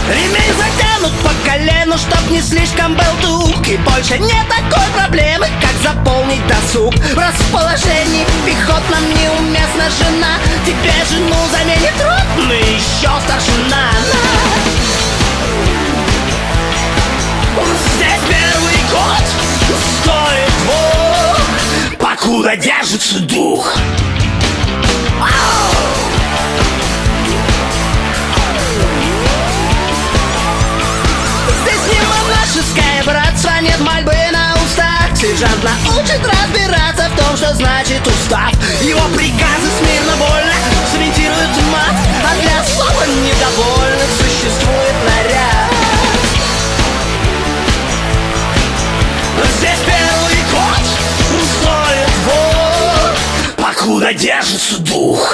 Ремень затянут по колену, чтоб не слишком был туг. И больше нет такой проблемы, как заполнить досуг. В расположении пехотном неуместна жена. Тебе жену заменит ротный еще старшина. Здесь первый год стоит двух, покуда держится дух. Здесь не монашеское братство, нет мольбы на устах. Сержант научит разбираться в том, что значит устав. Его приказы смирно вольно цементируют мат, а для особо недовольных существует наряд. Здесь первый год стоит двух, покуда держится дух.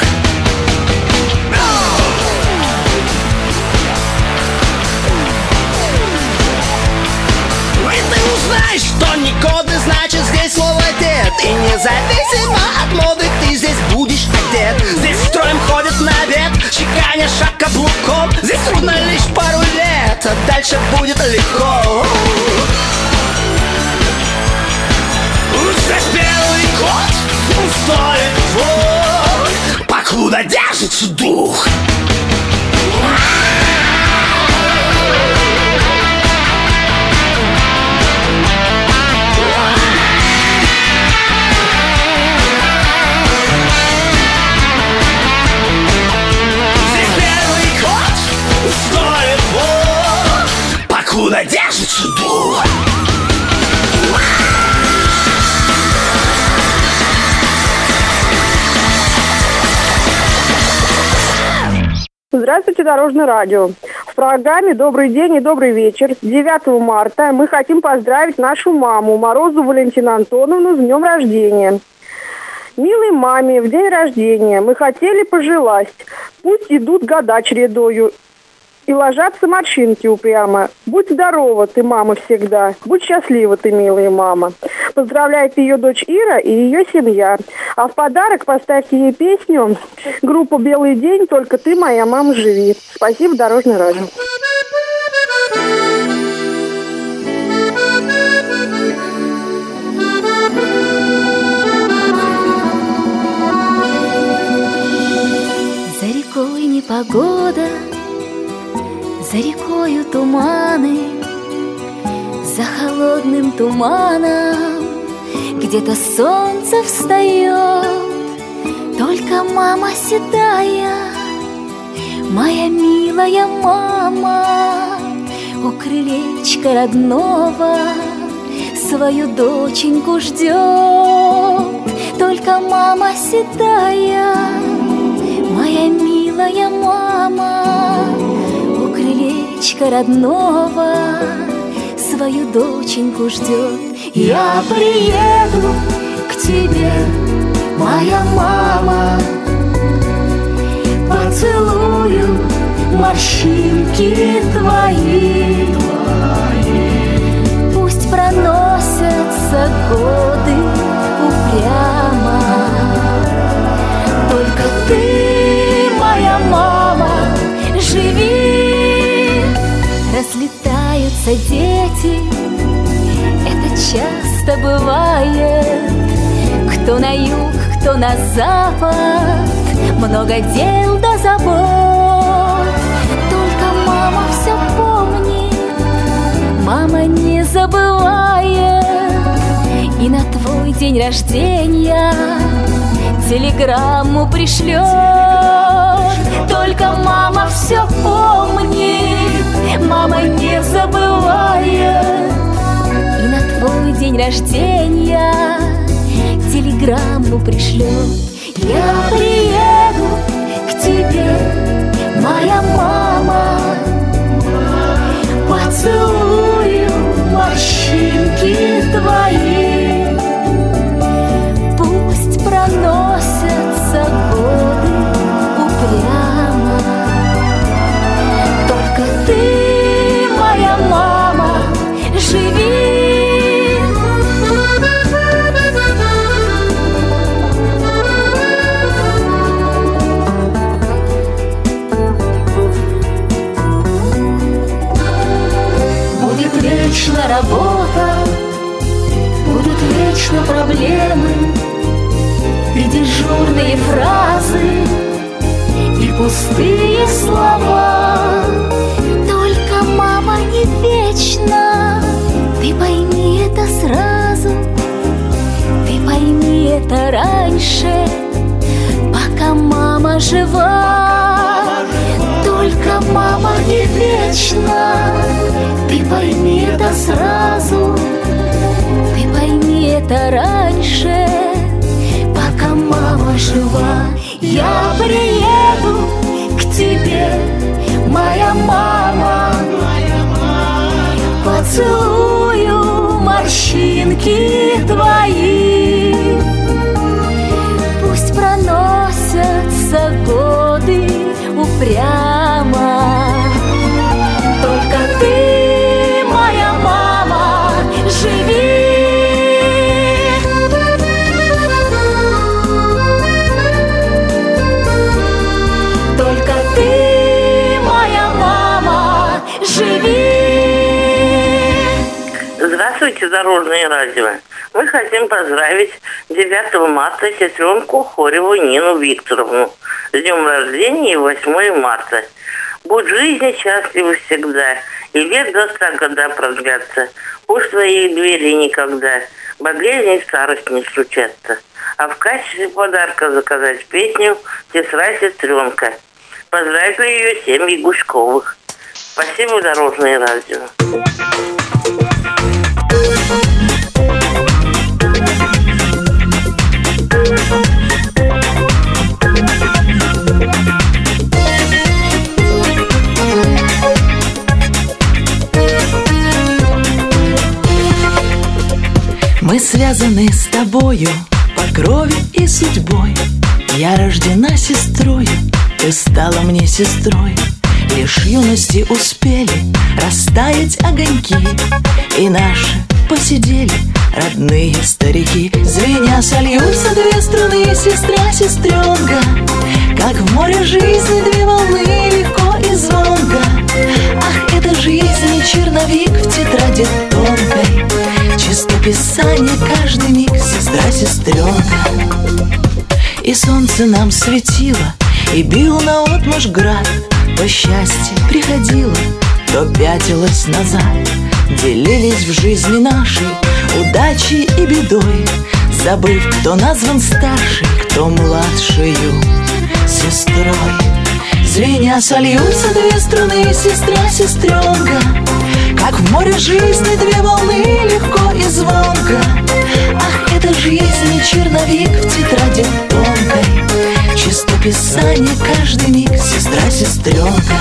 И ты узнаешь, что негодный, значит здесь слово дед. И независимо от моды ты здесь будешь одет. Здесь строем ходят на обед, чеканя шаг каблуком. Здесь трудно лишь пару лет, а дальше будет легко. Здесь первый год стоит двух, покуда держится дух. Здесь первый год стоит двух, покуда держится дух. Здравствуйте, Дорожное радио. В программе «Добрый день и добрый вечер» 9 марта мы хотим поздравить нашу маму Морозу Валентину Антоновну с днем рождения. Милой маме в день рождения мы хотели пожелать, пусть идут года чередою и ложатся морщинки упрямо. Будь здорова ты, мама, всегда. Будь счастлива ты, милая мама. Поздравляет ее дочь Ира и ее семья. А в подарок поставьте ей песню группы «Белый день. Только ты, моя мама, живи». Спасибо, Дорожное радио. За рекой непогода, за рекою туманы, за холодным туманом где-то солнце встает. Только мама седая, моя милая мама, у крылечка родного свою доченьку ждет. Только мама седая, моя милая мама, у крылечка родного свою доченьку ждет. Я приеду к тебе, моя мама, поцелую морщинки твои. Пусть проносятся годы упрямо, только ты, моя мама, живи. Разлетаются дети, это часто бывает. Кто на юг, кто на запад, много дел да забот. Только мама все помнит, мама не забывает. И на твой день рождения телеграмму пришлет. Только мама все помнит, мама не забывает. И на твой день рождения телеграмму пришлет. Я приеду к тебе, моя мама, поцелую морщинки твои. Пусть проносятся годы упрямо, только ты, моя мама, живи. работа, будут вечно проблемы и дежурные фразы, и пустые слова. Только мама не вечна, ты пойми это сразу, ты пойми это раньше, пока мама жива. Только мама не вечна, ты пойми это сразу, ты пойми это раньше, пока мама жива. Я приеду к тебе, моя мама, поцелую морщинки твои. Пусть проносятся годы упрямо, только ты, моя мама, живи. Только ты, моя мама, живи. Здравствуйте, Дорожное радио. Мы хотим поздравить 9 марта сестренку Хореву Нину Викторовну с днем рождения и 8 марта. Будь в жизни счастлива всегда, и лет до 100 года продлятся. Пусть твоих дверей никогда болезни и старость не случатся. А в качестве подарка заказать песню «Сестра-сестренка». Поздравили ее семьи Гуськовых. Спасибо, Дорожное радио. Мы связаны с тобою по крови и судьбой. Я рождена сестрою, ты стала мне сестрой. Лишь юности успели растаять огоньки, и наши посидели родные старики. Звеня сольются две струны, сестра, сестренка, как в море жизни две волны, легко и звонко. Ах, это жизнь и черновик в тетради тонкой, чистописание каждый миг, сестра, сестренка. И солнце нам светило, и бил наотмашь град. То счастье приходило, то пятилось назад. Делились в жизни нашей удачей и бедой, забыв, кто назван старшей, кто младшею сестрой. Звеня сольются две струны, сестра, сестренка, как в море жизни две волны, легко и звонко. Ах, это жизнь и черновик в тетради тонкой, чистописание каждый миг, сестра, сестренка.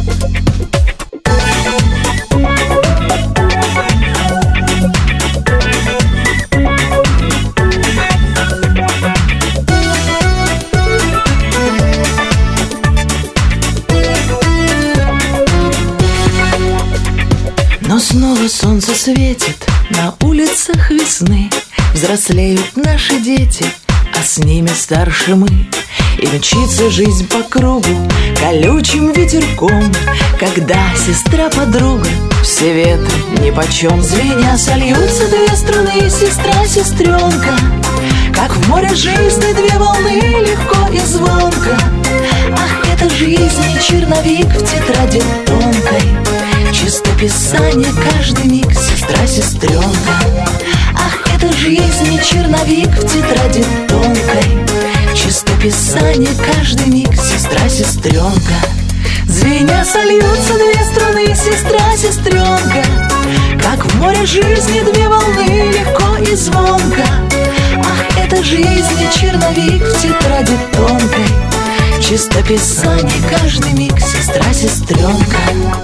Но снова солнце светит на улицах весны. Взрослеют наши дети, а с ними старше мы. И мчится жизнь по кругу колючим ветерком, когда сестра-подруга, все ветры нипочем. Звеня сольются две струны, сестра, сестренка, как в море жизни две волны, легко и звонко. Ах, это жизнь и черновик в тетради тонкой, чистописание каждый миг, сестра, сестренка. Ах, это жизнь и черновик в тетради тонкой, чистописание каждый миг, сестра, сестренка. Звеня сольются две струны, сестра, сестренка, как в море жизни две волны, легко и звонко. Ах, это жизнь и черновик в тетради тонкой, чистописание каждый миг, сестра, сестренка.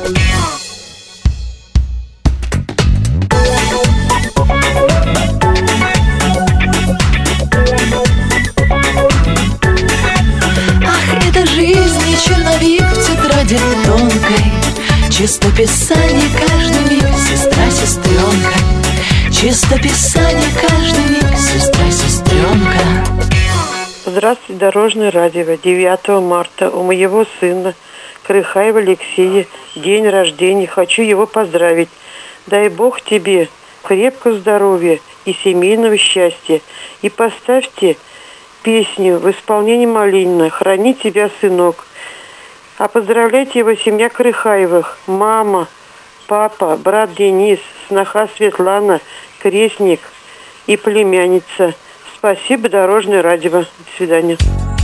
Черновик в тетради тонкой, чистописание каждый миг, сестра, сестренка. Чистописание каждый миг, сестра, сестренка. Здравствуйте, Дорожное радио. 9 марта у моего сына Крыхаева Алексея день рождения. Хочу его поздравить Дай Бог тебе крепкого здоровья и семейного счастья. И поставьте песню в исполнении Малинина «Храни тебя, сынок». А поздравляйте его семья Крыхаевых. Мама, папа, брат Денис, сноха Светлана, крестник и племянница. Спасибо, Дорожное радио. До свидания.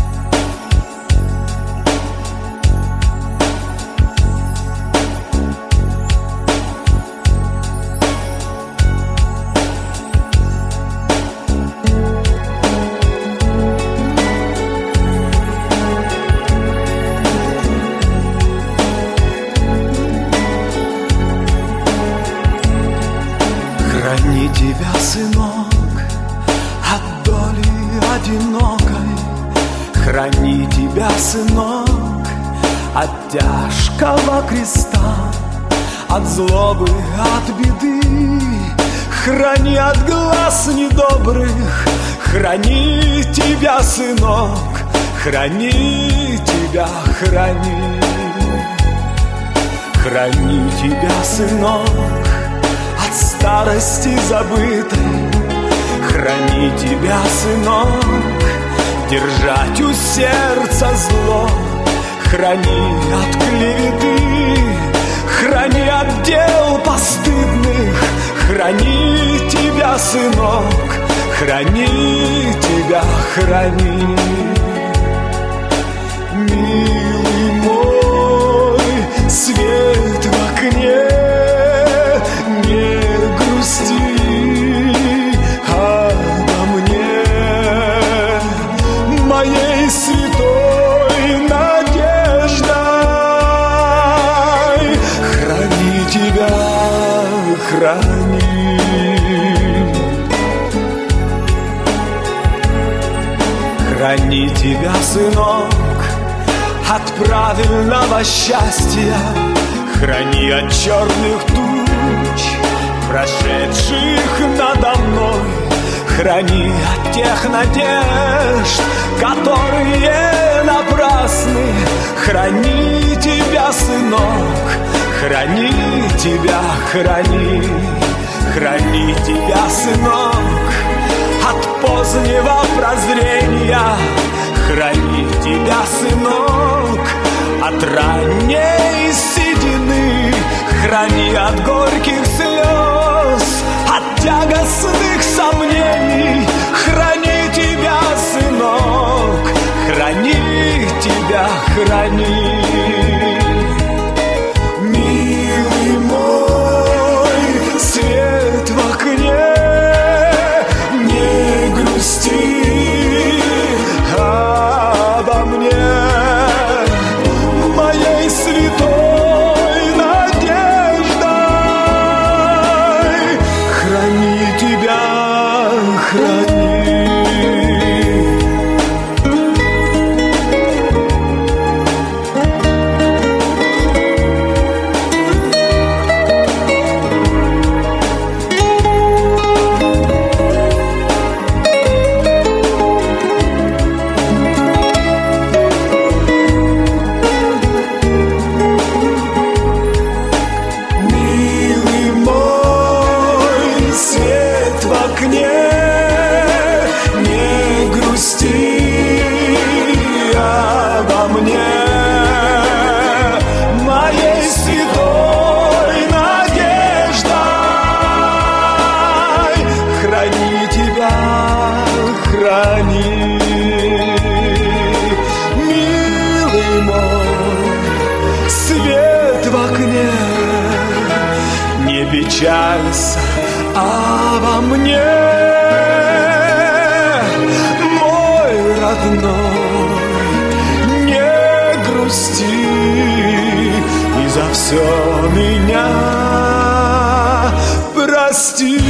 Храни тебя, сынок, от доли одинокой. Храни тебя, сынок, от тяжкого креста, от злобы, от беды. Храни от глаз недобрых. Храни тебя, сынок, храни тебя, храни. Храни тебя, сынок, от старости забытой. Храни тебя, сынок, держать у сердца зло. Храни от клеветы, храни от дел постыдных. Храни тебя, сынок, храни тебя, храни. Милый мой, свет в окне, не грусти обо мне, моей святой надеждой. Храни тебя, храни. Храни тебя, сынок, от правильного счастья. Храни от черных туч, прошедших надо мной. Храни от тех надежд, которые напрасны. Храни тебя, сынок, храни тебя, храни. Храни тебя, сынок, от позднего прозрения. Храни тебя, сынок, от ранней седины. Храни от горьких слез, от тягостных сомнений. Храни тебя, сынок, храни тебя, храни. Милый мой, свет в окне, не грусти обо мне, моей святой надеждой. Храни тебя, храни. Печалься обо мне, мой родной, не грусти и за все меня прости.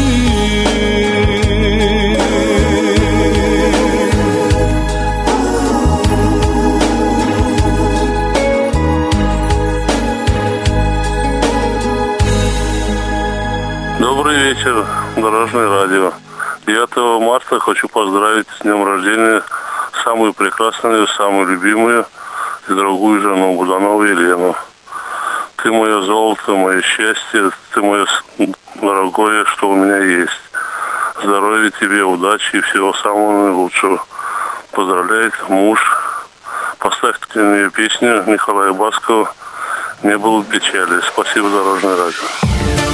Добрый вечер, Дорожное радио. 9 марта хочу поздравить с днем рождения самую прекрасную, самую любимую и дорогую жену Буданову Елену. Ты Ты мое золото, мое счастье, ты мое дорогое, что у меня есть. Здоровья тебе, удачи и всего самого наилучшего. Поздравляет муж. Поставьте мне песню Николая Баскова «Не было печали». Спасибо, Дорожное радио.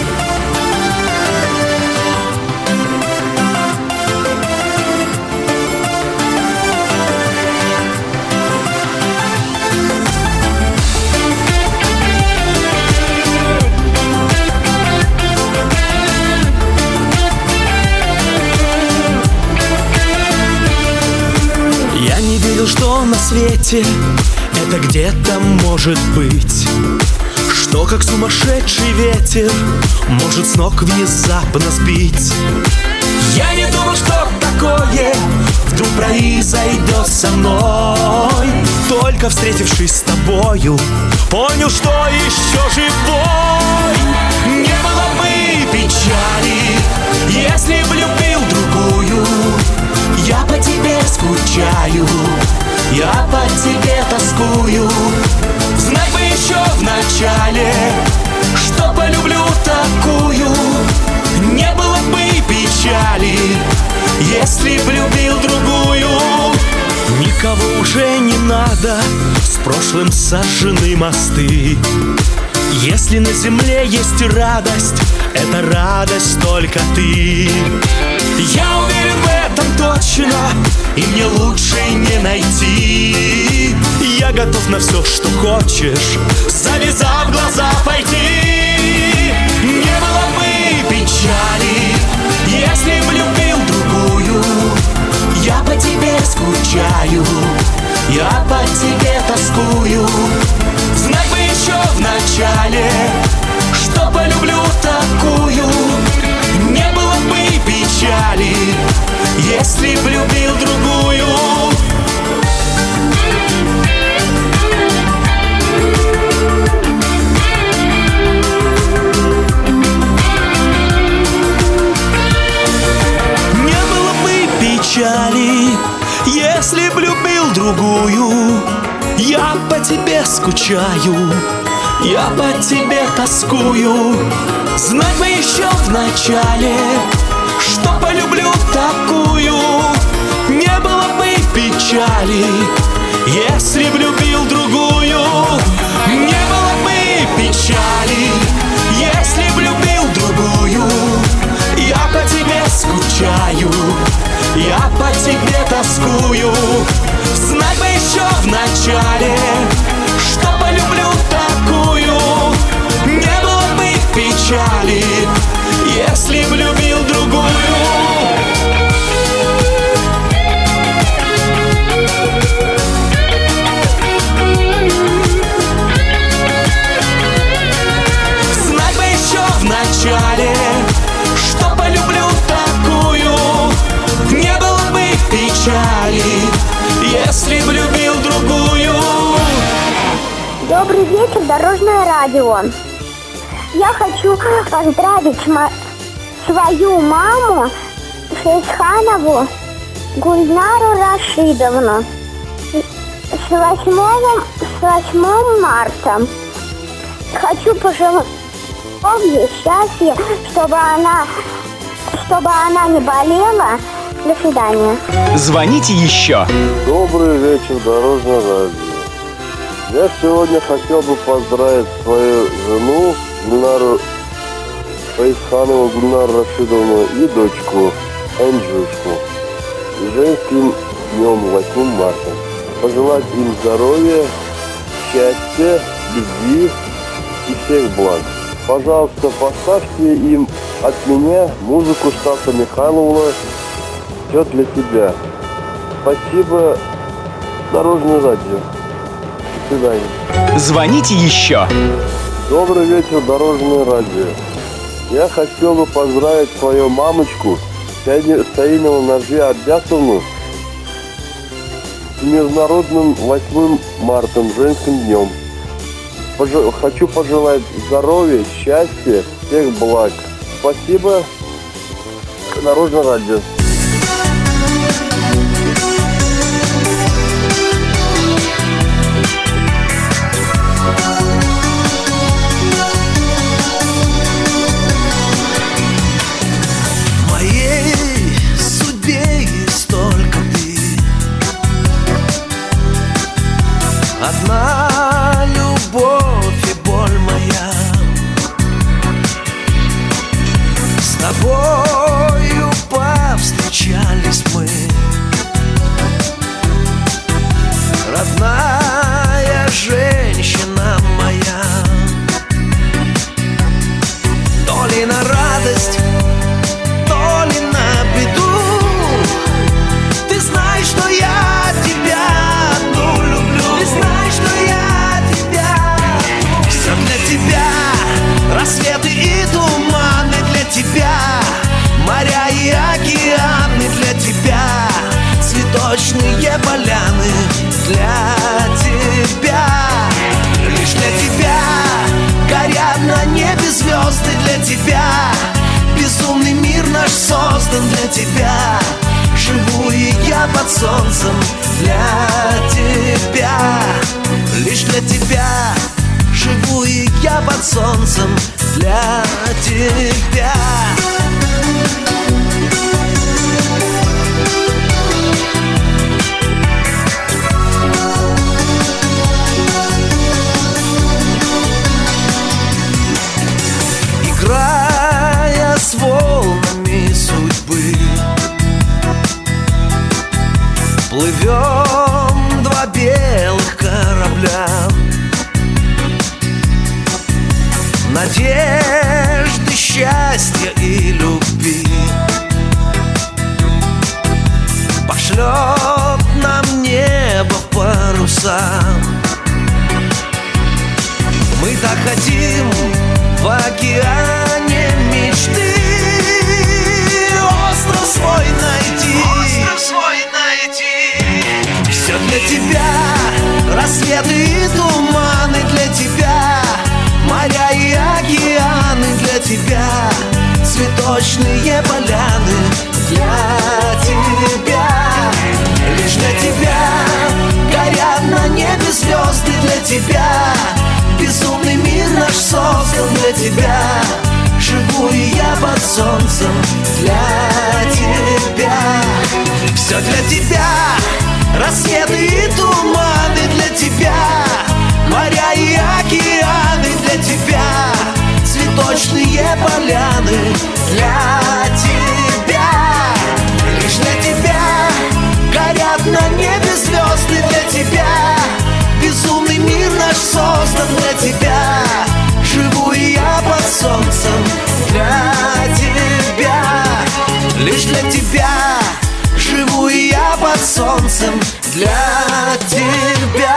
Я не верил, что на свете это где-то может быть, что как сумасшедший ветер может с ног внезапно сбить. Я не думал, что такое вдруг произойдет со мной. Только встретившись с тобою, понял, что еще живой. Не было бы печали, если б любил другую. Я по тебе скучаю, я по тебе тоскую. Знай бы еще в начале, что полюблю такую. Не было бы печали, если б любил другую. Никого уже не надо, с прошлым сожжены мосты. Если на земле есть радость, это радость только ты. Я уверен в этом точно, и мне лучше не найти. Я готов на все, что хочешь, завязав глаза, пойти. Не было бы печали, если б любил другую. Я по тебе скучаю, я по тебе тоскую. Знай бы еще в начале, что полюблю такую. Не было бы печали, если б любил другую. Не было бы печали, если б любил другую. Я по тебе скучаю, я по тебе тоскую. Знать бы еще в начале, что полюблю такую. Не было бы печали, если б любил другую. Не было бы печали, если б любил другую. Я по тебе скучаю, я по тебе тоскую. Знать бы еще в начале, что полюблю такую. Не было бы печали, если б любил другую. Знать бы еще в начале, что полюблю такую. Не было бы печали, если б любил другую. Добрый вечер, Дорожное радио. Я хочу поздравить свою маму Шейханову Гульнару Рашидовну с 8 марта. Хочу пожелать ей счастья, чтобы она не болела. До свидания. Звоните еще. Добрый вечер, Дорожное радио. Я сегодня хотел бы поздравить свою жену Гульнару Шейханову Гульнару Рашидовну и дочку Энджушку с женским днем 8 марта. Пожелать им здоровья, счастья, любви и всех благ. Пожалуйста, поставьте им от меня музыку Стаса Михайлова «Все для тебя». Спасибо, Дорожное радио. До свидания. Звоните еще. Добрый вечер, Дорожное радио. Я хотел бы поздравить свою мамочку Саинову Наржи Абдясовну с Международным 8 марта, женским днем. Хочу пожелать здоровья, счастья, всех благ. Спасибо, Дорожное радио. тебя. Безумный мир наш создан для тебя. Живу и я под солнцем для тебя. Лишь для тебя. Живу и я под солнцем для тебя. Играя с волнами судьбы, плывем два белых корабля. Надежды, счастья и любви пошлет нам небо в паруса. Мы так хотим в океане мечты остров свой найти. Все для тебя, рассветы и туманы для тебя, моря и океаны для тебя, цветочные поляны для тебя. Лишь для тебя горят на небе звезды для тебя. Безумный мир наш создан для тебя. Живу и я под солнцем для тебя. Все для тебя, рассветы и туманы для тебя, моря и океаны для тебя, цветочные поляны для тебя. Лишь для тебя горят на небе звезды для тебя. Безумный мир наш создан для тебя. Живу и я под солнцем для тебя. Лишь для тебя. Живу и я под солнцем для тебя.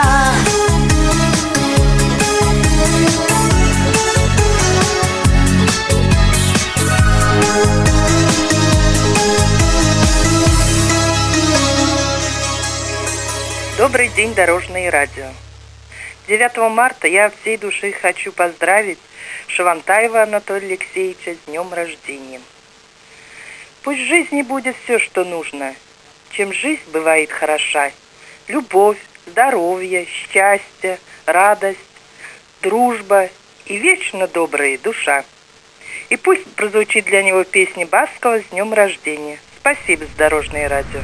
Добрый день, Дорожное радио. 9 марта я от всей души хочу поздравить Шавантаева Анатолия Алексеевича с днем рождения. Пусть в жизни будет все, что нужно, чем жизнь бывает хороша. Любовь, здоровье, счастье, радость, дружба и вечно добрая душа. И пусть прозвучит для него песня Баскова с днем рождения. Спасибо, Дорожное радио.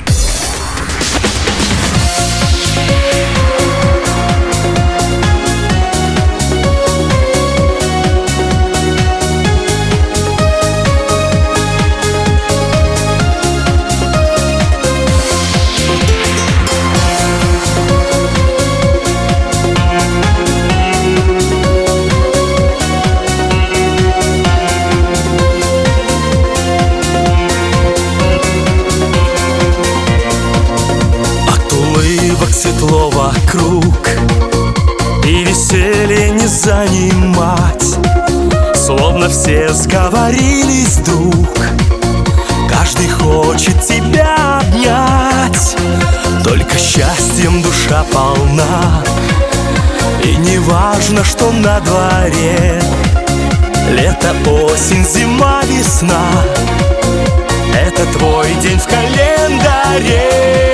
Светло вокруг, и веселье не занимать. Словно все сговорились вдруг, каждый хочет тебя обнять. Только счастьем душа полна, и не важно, что на дворе. Лето, осень, зима, весна — это твой день в календаре.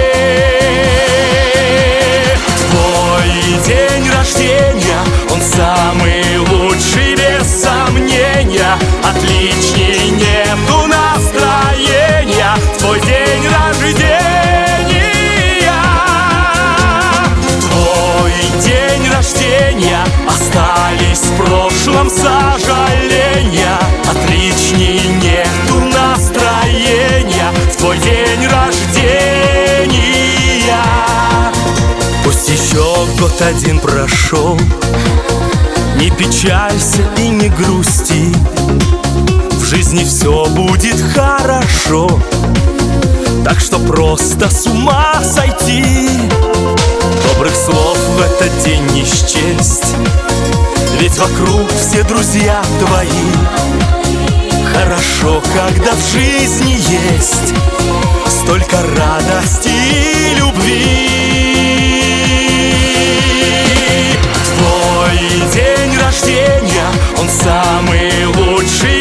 День рождения, он самый лучший, без сомнения. Отличней нету настроения. Твой день рождения. Твой день рождения. Остались в прошлом сожаления. Отличней нету настроения. Твой день рождения. Пусть еще год один прошел, не печалься и не грусти. В жизни все будет хорошо, так что просто с ума сойти. Добрых слов в этот день не счесть, ведь вокруг все друзья твои. Хорошо, когда в жизни есть столько радости и любви. Твой день рождения, он самый лучший,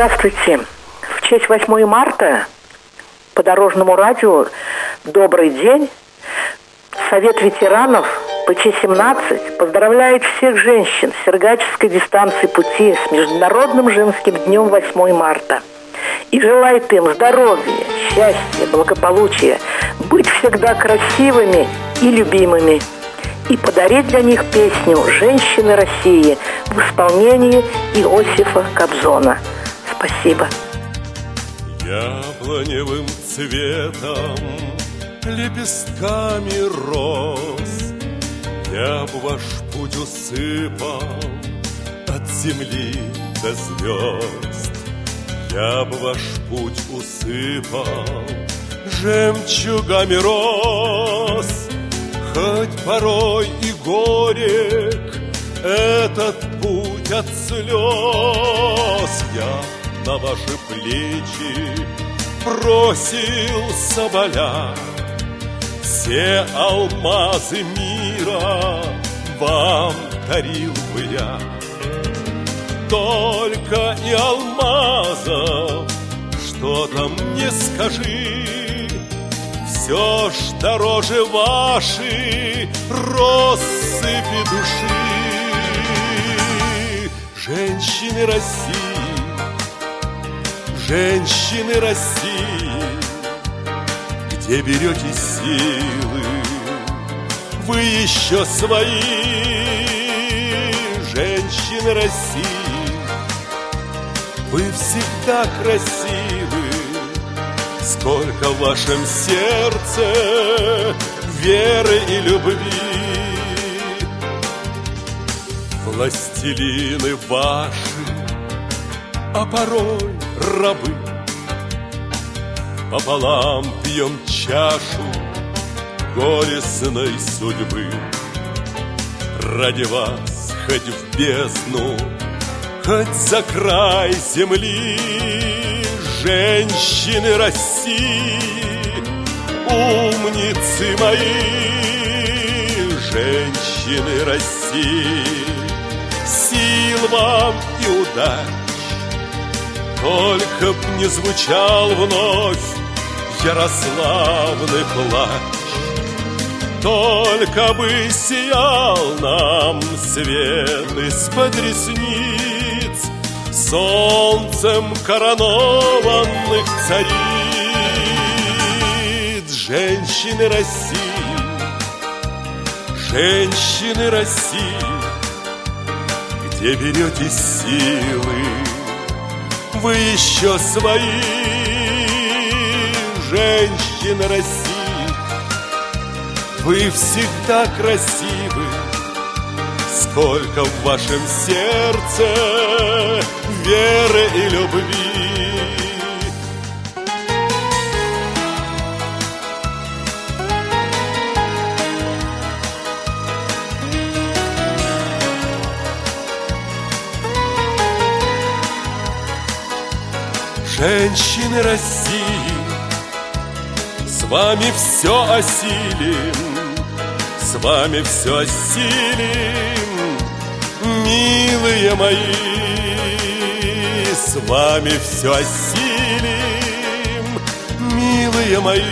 Здравствуйте. В честь 8 марта по Дорожному радио «Добрый день». Совет ветеранов ПЧ-17 поздравляет всех женщин с Сергачевской дистанции пути с Международным женским днем 8 марта. И желает им здоровья, счастья, благополучия, быть всегда красивыми и любимыми. И подарить для них песню «Женщины России» в исполнении Иосифа Кобзона. Спасибо. Яблоневым цветом, лепестками роз я б ваш путь усыпал от земли до звезд. Я б ваш путь усыпал жемчугами роз. Хоть порой и горек этот путь от слез, я на ваши плечи бросил соболя. Все алмазы мира вам дарил бы я. Только и алмазов, что там не скажи, все ж дороже вашей россыпи души. Женщины России, женщины России, где берете силы, вы еще свои. Женщины России, вы всегда красивы. Сколько в вашем сердце веры и любви. Властелины ваши, а порой рабы, пополам пьем чашу горестной судьбы. Ради вас хоть в бездну, хоть за край земли. Женщины России, умницы мои. Женщины России, сил вам и удач. Только б не звучал вновь ярославный плач. Только бы сиял нам свет из-под ресниц солнцем коронованных цариц. Женщины России, женщины России, где берете силы, вы еще свои. Женщины России, вы всегда красивы. Сколько в вашем сердце веры и любви. Женщины России, с вами все осилим, с вами все осилим, милые мои, с вами все осилим, милые мои.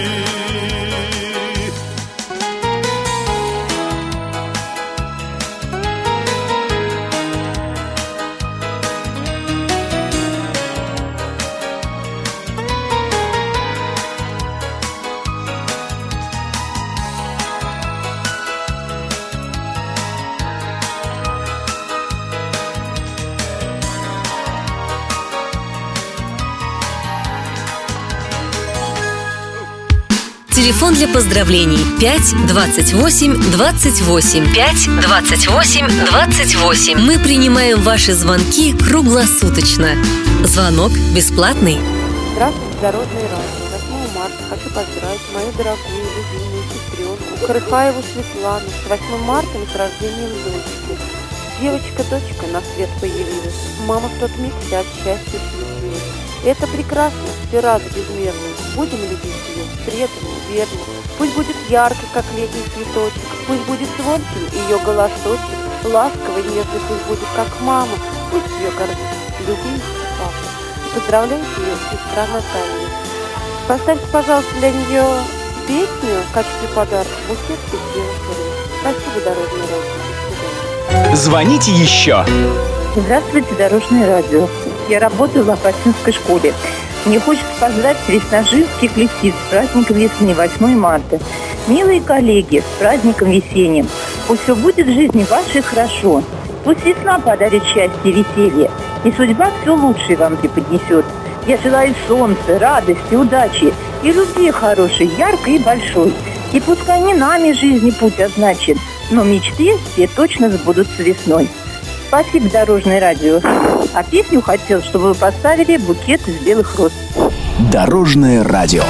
Телефон для поздравлений 5 28 28. 5 28 28. Мы принимаем ваши звонки круглосуточно. Звонок бесплатный. Здравствуйте, Дорожный радио. 8 марта хочу поздравить мою дорогую, любимую сестренку Карыхаеву Светлану с 8 марта и с рождением дочки. Девочка-дочка на свет появилась. Мама в тот миг вся от счастья светилась. Это прекрасно, все разы безмерно. Будем любить ее, преданно, верно. Пусть будет яркий, как летний цветочек. Пусть будет звонким ее голосочек. Ласковый, нежный пусть будет, как мама. Пусть ее кормит любимый папа. Поздравляю ее сестра Наталья. Поставьте, пожалуйста, для нее песню в качестве подарка «Букет из белых роз». Спасибо, Дорожное радио. До свидания. Звоните еще. Здравствуйте, Дорожное радио. Я работаю в Апатинской школе. Мне хочется поздравить весножинских лисиц с праздником весны, 8 марта. Милые коллеги, с праздником весенним. Пусть все будет в жизни вашей хорошо. Пусть весна подарит счастье и веселье. И судьба все лучшее вам преподнесет. Я желаю солнца, радости, удачи и любви хорошей, яркой и большой. И пускай не нами жизни путь означен, но мечты все точно сбудутся весной. Спасибо, Дорожное радио. А песню хотел, чтобы вы поставили «Букет из белых роз». Дорожное радио.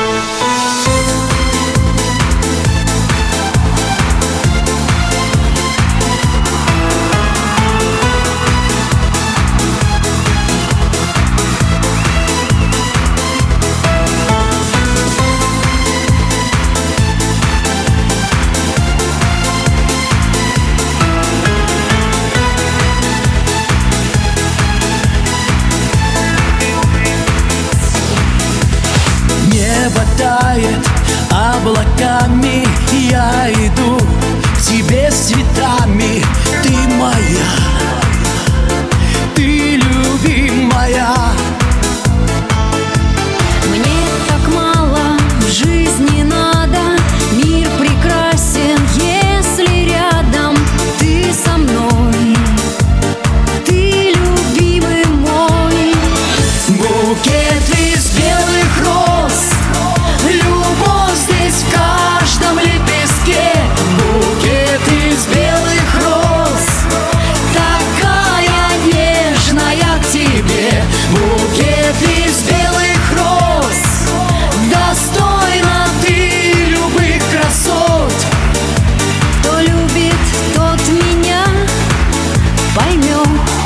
Облаками я иду к тебе с цветами. Ты моя, ты любимая. Мне так мало в жизни надо. Мир прекрасен, если рядом ты со мной. Ты любимый мой. Букет из белых роз, любовь здесь в каждом лепестке. Букет из белых роз, такая нежная к тебе. Букет из белых роз, достойна ты любых красот. Кто любит, тот меня поймет.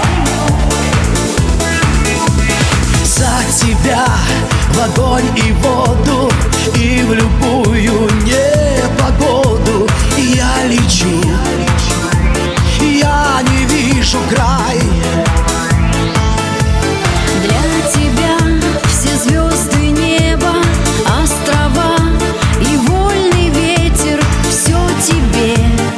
За тебя в огонь и воду, и в любую непогоду я лечу, я не вижу край. Для тебя все звезды неба, острова и вольный ветер. Все тебе,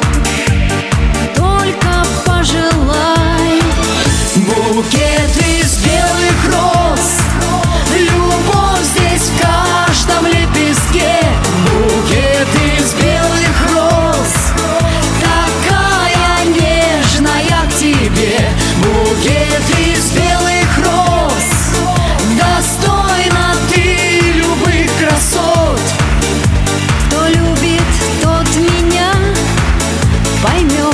только пожелай. Букет из белых роз, любовь здесь в каждом лепестке. Букет из белых роз, такая нежная к тебе. Букет из белых роз, достойна ты любых красот. Кто любит, тот меня поймет.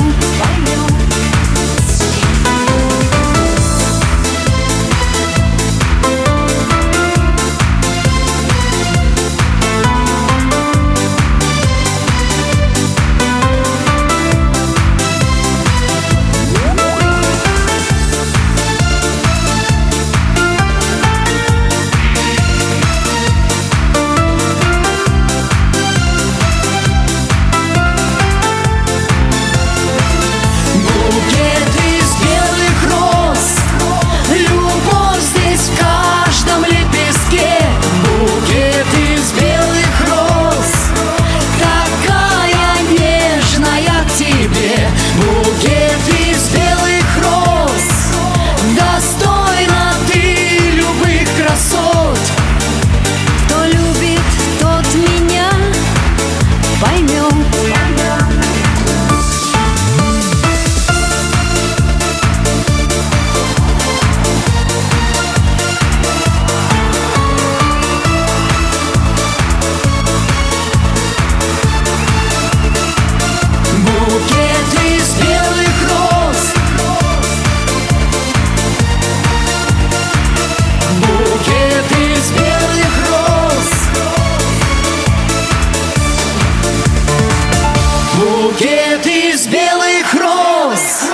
Букет из белых роз.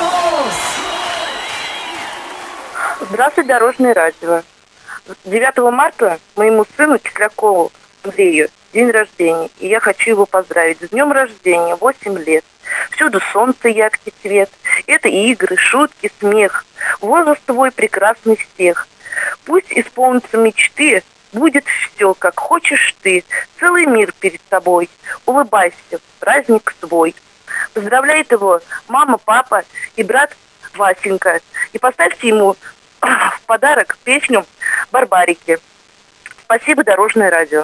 Здравствуйте, Дорожное радио. 9 марта моему сыну Теклякову Андрею день рождения. И я хочу его поздравить с днем рождения, 8 лет. Всюду солнце, яркий цвет. Это игры, шутки, смех. Возраст твой прекрасный всех. Пусть исполнятся мечты, будет все, как хочешь ты. Целый мир перед тобой. Улыбайся, праздник свой. Поздравляет его мама, папа и брат Васенька. И поставьте ему в подарок песню «Барбарики». Спасибо, Дорожное радио.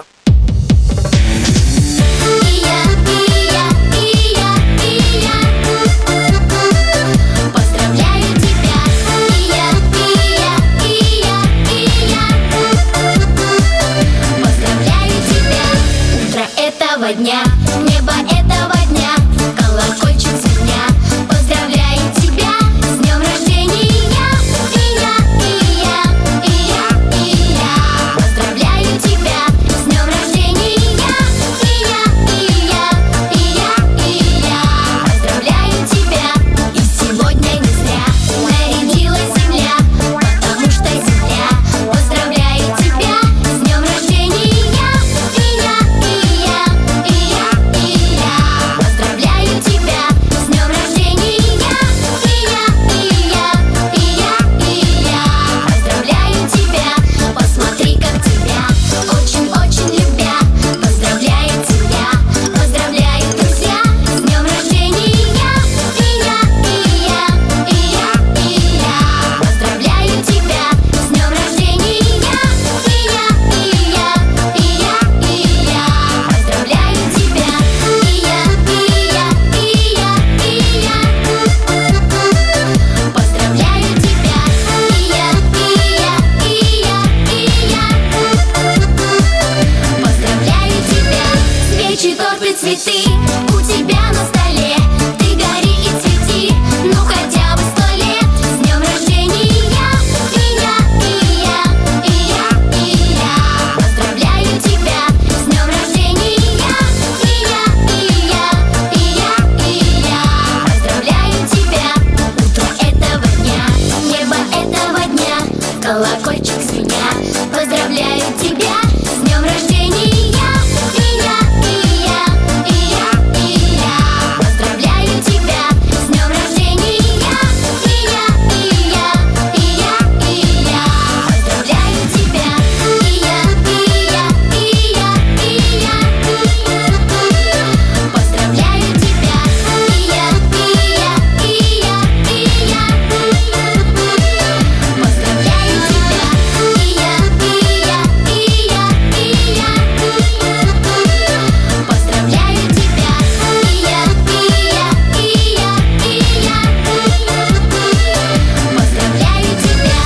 Этого дня, небо этого дня, колокольчик звеня, поздравляет тебя с днем рождения. И я, поздравляю тебя с днем рождения. И я, поздравляю тебя. И сегодня не зря нарядилась земля, потому что земля поздравляет тебя с днем рождения. Поздравляю тебя с днем рождения. Поздравляю тебя. Посмотри, как тебя очень-очень любя. Поздравляет тебя, поздравляют друзья с днем рождения. Поздравляю тебя с днем рождения. Поздравляю тебя. Поздравляю тебя. Поздравляю тебя. Свечи, торты, цветы у тебя на столе. Ты гори и цвети, ну хотя бы 100 лет. С днем рождения. Поздравляю тебя с днем рождения. Поздравляю тебя. Утро этого дня, небо этого дня, колокольчик звеня, поздравляю тебя с днем рождения. Поздравляю тебя с днем рождения. Поздравляю тебя. Поздравляю тебя. Поздравляю тебя. Поздравляю тебя. Поздравляю тебя.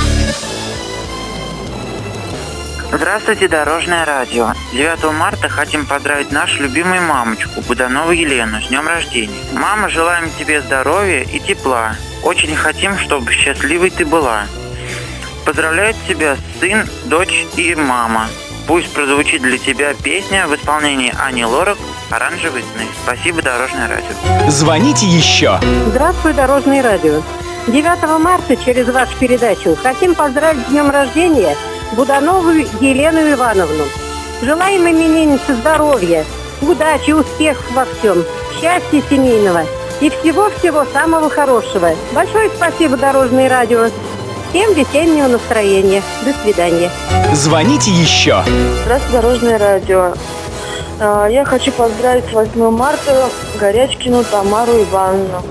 Здравствуйте, Дорожное радио. 9 марта хотим поздравить нашу любимую мамочку, Буданову Елену, с днем рождения. Мама, желаем тебе здоровья и тепла. Очень хотим, чтобы счастливой ты была. Поздравляют тебя сын, дочь и мама. Пусть прозвучит для тебя песня в исполнении Ани Лорак «Оранжевые сны». Спасибо, Дорожное радио. Звоните еще. Здравствуй, Дорожное радио. 9 марта через вашу передачу хотим поздравить с днем рождения Буданову Елену Ивановну. Желаем имениннице здоровья, удачи, успехов во всем, счастья семейного и всего-всего самого хорошего. Большое спасибо, Дорожное радио. Всем весеннего настроения. До свидания. Звоните еще. Здравствуйте, Дорожное радио. Я хочу поздравить с 8 марта Горячкину Тамару Ивановну.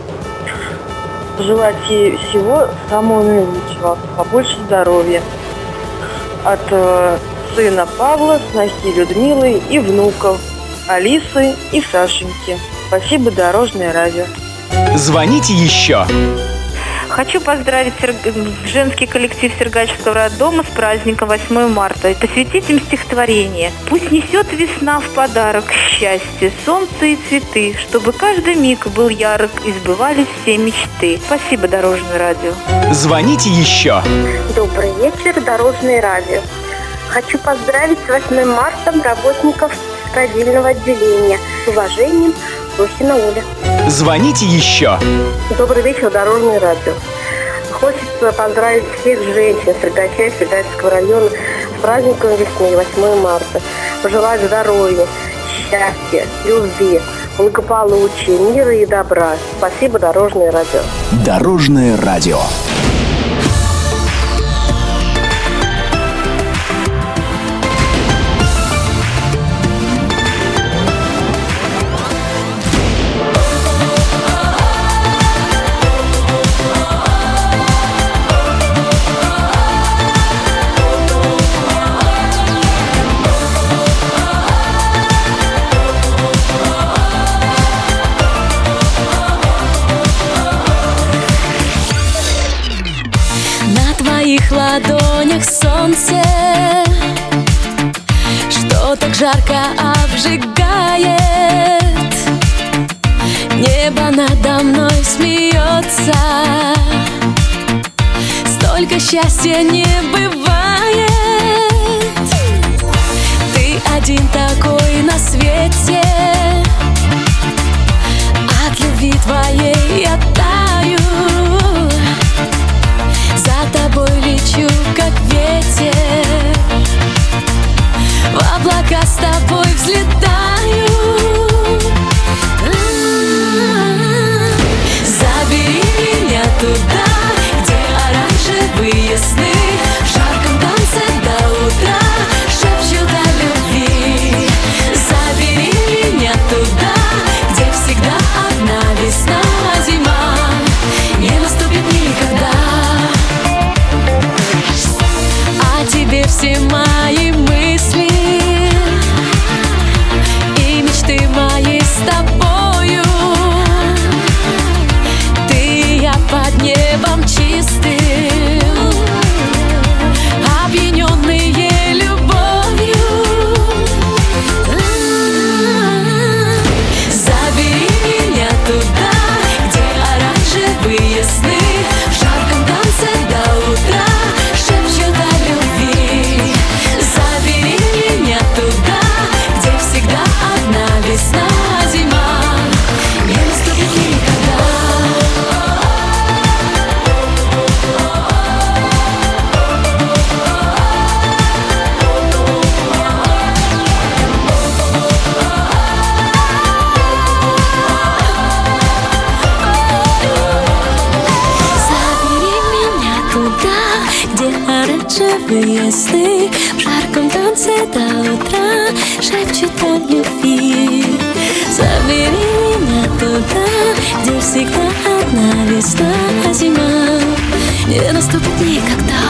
Желать ей всего самого наилучшего, побольше здоровья. От сына Павла, снохи Людмилы и внуков Алисы и Сашеньки. Спасибо, Дорожное радио. Звоните еще. Хочу поздравить женский коллектив Сергачевского роддома с праздником 8 марта и посвятить им стихотворение. Пусть несет весна в подарок счастье, солнце и цветы, чтобы каждый миг был ярок и сбывались все мечты. Спасибо, Дорожное радио. Звоните еще. Добрый вечер, Дорожное радио. Хочу поздравить с 8 марта работников родильного отделения. С уважением, Лохина Оля. Звоните еще. Добрый вечер, Дорожное радио. Хочется поздравить всех женщин Сергача и Сергачевского района с праздником весны, 8 марта. Пожелать здоровья, счастья, любви, благополучия, мира и добра. Спасибо, Дорожное радио. Дорожное радио. ладонях солнце, что так жарко обжигает. Небо надо мной смеется, столько счастья не бывает. Ты один такой на свете, от любви твоей я таю. За тобой лечу, как ветер, в облака с тобой взлетаю. Забери меня туда, где оранжевые сны, в жарком танце до утра шепчут о любви. Забери меня туда, где всегда одна весна, а зима не наступит никогда. А тебе все мои мысли и мечты мои с тобою. Ты и я под небом чистым, опьяненные любовью. Забери меня туда, где оранжевые сны, в жарком танце до утра шепчут о любви. Забери меня туда, где всегда одна весна, а зима не наступит никогда. Забери меня туда, где оранжевые сны, в жарком танце до утра шепчут о любви. Забери меня туда, где всегда одна весна, а зима не наступит никогда.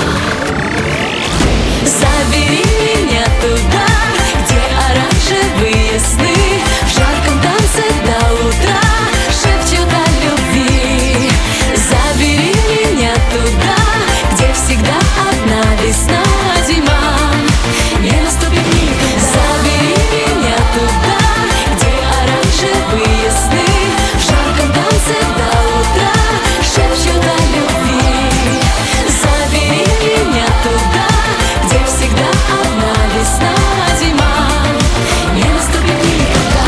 Забери меня туда, где оранжевые сны, в жарком танце до утра шепчут о любви. Забери меня туда, где всегда одна весна, а зима не наступит никогда. Забери меня туда, где оранжевые сны, в жарком танце до утра шепчут о любви. Забери меня туда, где всегда одна весна, а зима не наступит никогда.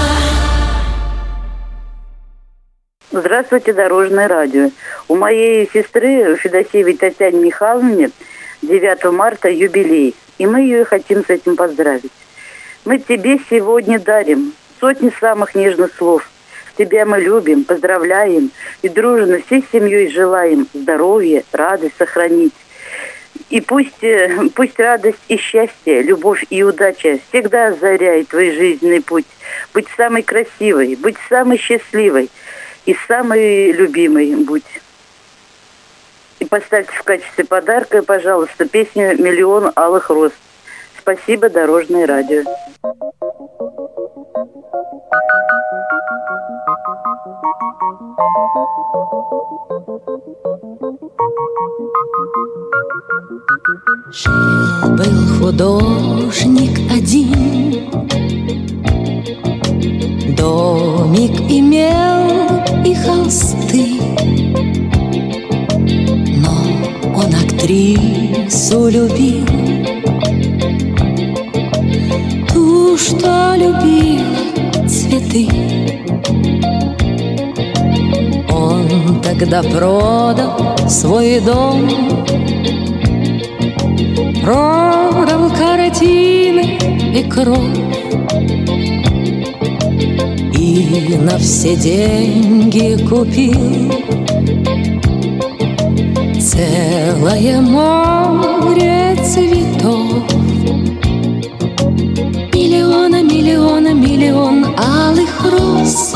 Здравствуйте, Дорожное радио. У моей сестры Федосеевой Татьяне Михайловне 9 марта юбилей, и мы ее хотим с этим поздравить. Мы тебе сегодня дарим сотни самых нежных слов. Тебя мы любим, поздравляем и дружно всей семьей желаем здоровья, радость сохранить. И пусть радость и счастье, любовь и удача всегда озаряет твой жизненный путь. Быть самой красивой, быть самой счастливой и самой любимой будь. И поставьте в качестве подарка, пожалуйста, песню «Миллион алых роз». Спасибо, Дорожное радио. Жил-был художник один, домик имел и холсты, но он актрису любил, ту, что любила цветы. Он тогда продал свой дом, продал картины и кровь, и на все деньги купил целое море цветов. Миллион алых роз.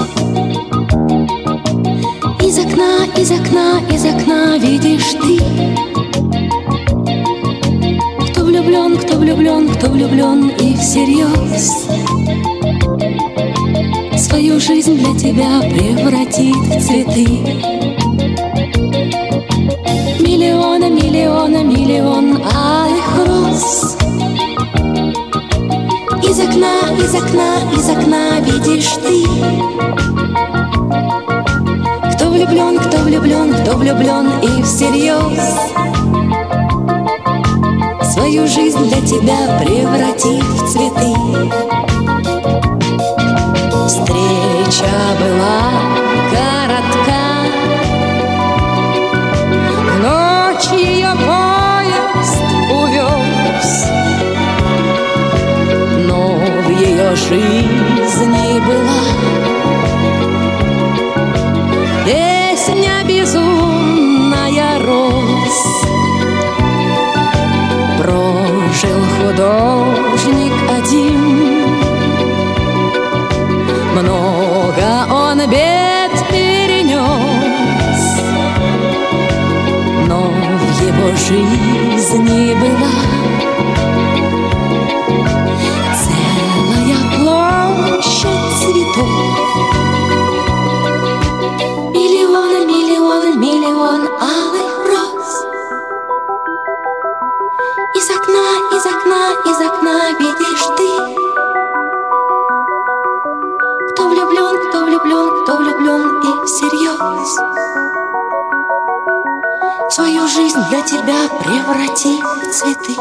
Из окна видишь ты, кто влюблен и всерьез свою жизнь для тебя превратит в цветы. Миллиона, миллиона, миллион алых роз. Из окна, из окна, из окна видишь ты. Кто влюблен, кто влюблен, кто влюблен и всерьез свою жизнь для тебя превратив в цветы. Встреча была коротка, в ночь ее поезд увез, но в ее жизни была песня безумная роз. Прожил художник один, много он бед перенес, но в его жизни была целая площадь цветов. Миллион, миллион, миллион алых роз. Из окна, из окна, из окна видишь ты. Кто влюблен, кто влюблен, кто влюблен и всерьез свою жизнь для тебя преврати в цветы.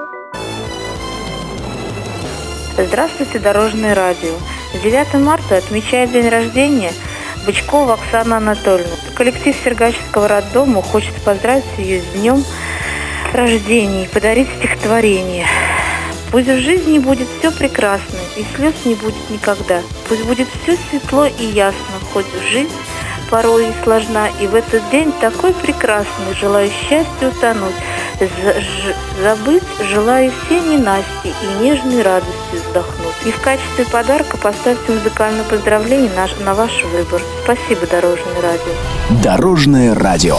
Здравствуйте, Дорожное радио. 9 марта отмечает день рождения Бычкова Оксана Анатольевна. Коллектив Сергачевского роддома хочет поздравить ее с днем рождения и подарить стихотворение. Пусть в жизни будет все прекрасно, и слез не будет никогда. Пусть будет все светло и ясно, хоть жизнь порой и сложна. И в этот день такой прекрасный, желаю счастья утонуть, забыть, желаю все ненасти и нежной радостью вздохнуть. И в качестве подарка поставьте музыкальное поздравление на ваш выбор. Спасибо, Дорожное радио. Дорожное радио.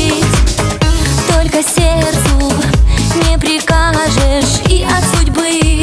Сердцу не прикажешь, и от судьбы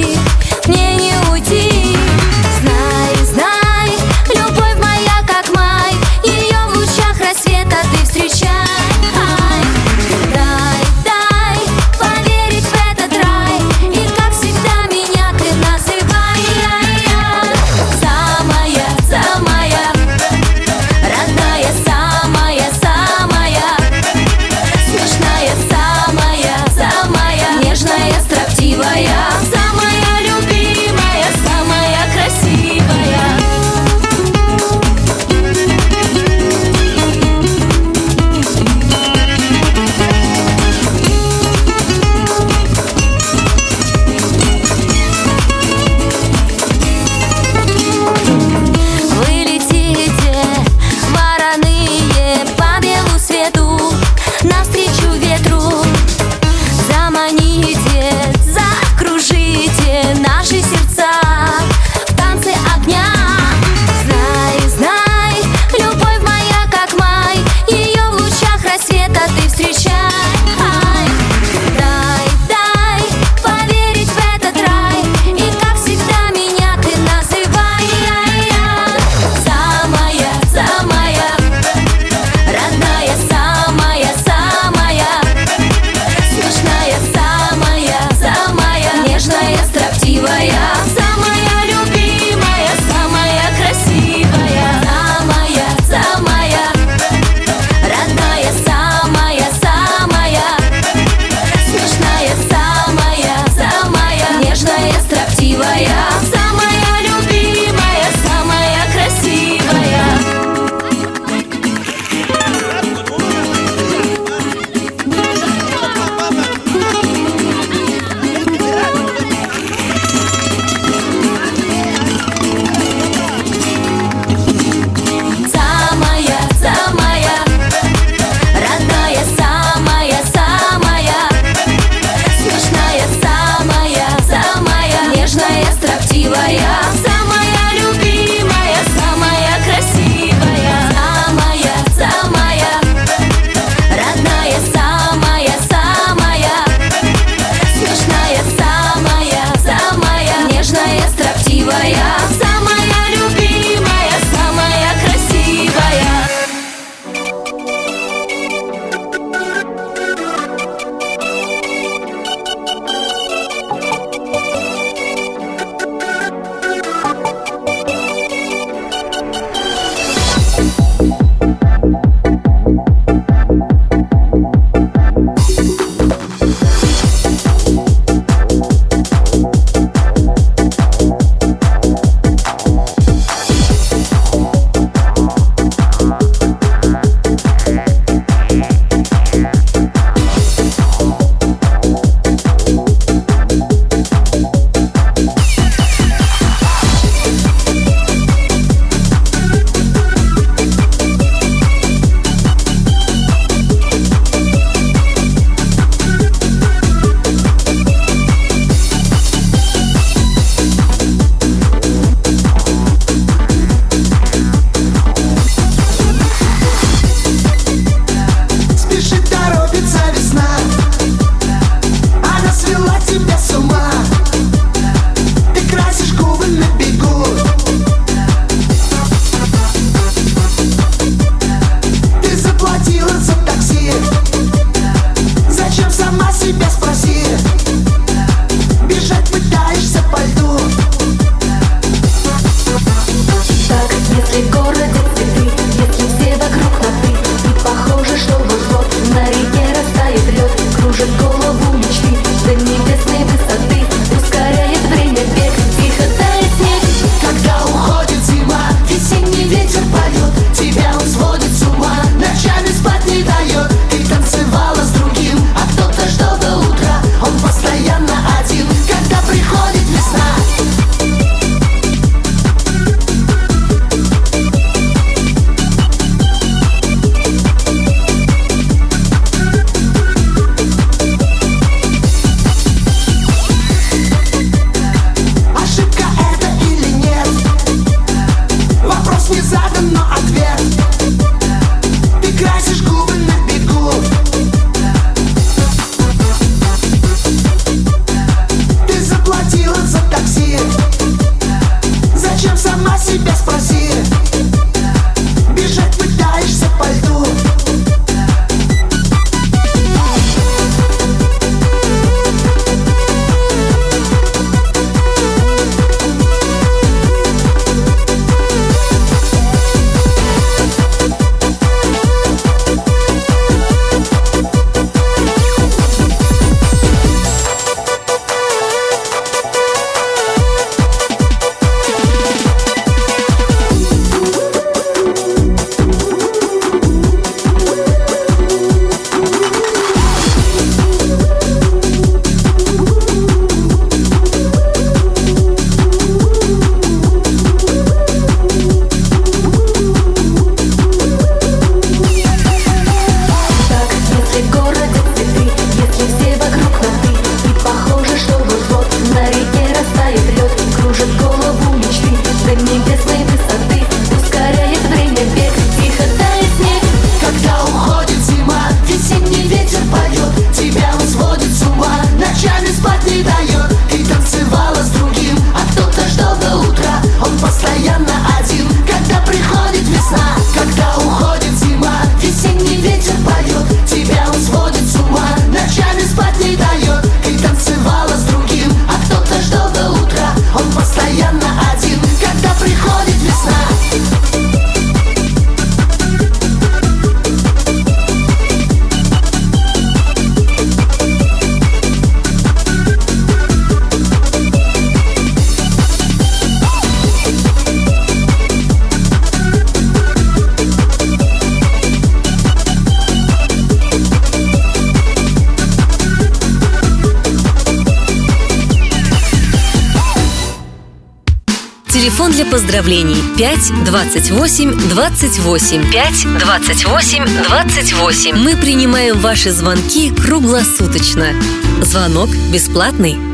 Телефон для поздравлений 5 28 28. 5 28 28. Мы принимаем ваши звонки круглосуточно. Звонок бесплатный.